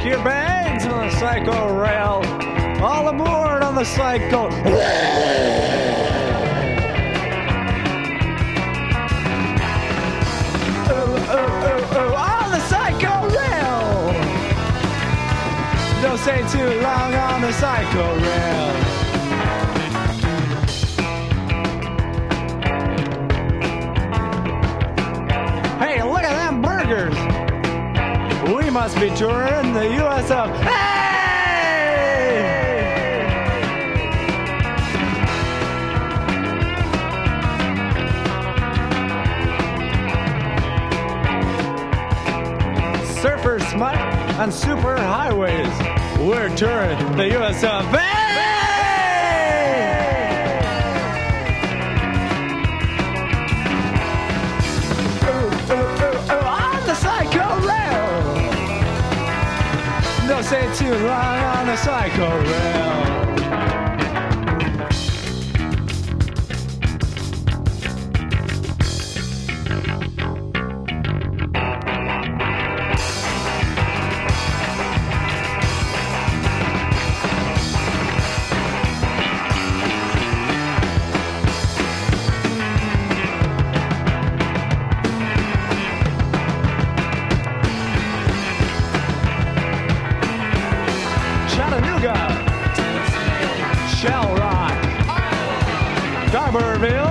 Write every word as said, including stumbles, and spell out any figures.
rock your bangs on the Psycho Rail. All aboard on the Psycho. Don't stay too long on the Psycho Rail. Hey, look at them burgers. We must be touring the U S of. Hey! Surfer smut on super highways. We're touring the U S of A! Ooh, ooh, ooh, ooh, on the Psycho Rail. Don't stay too long on the Psycho Rail. Chattanooga, Shell Rock, Garberville.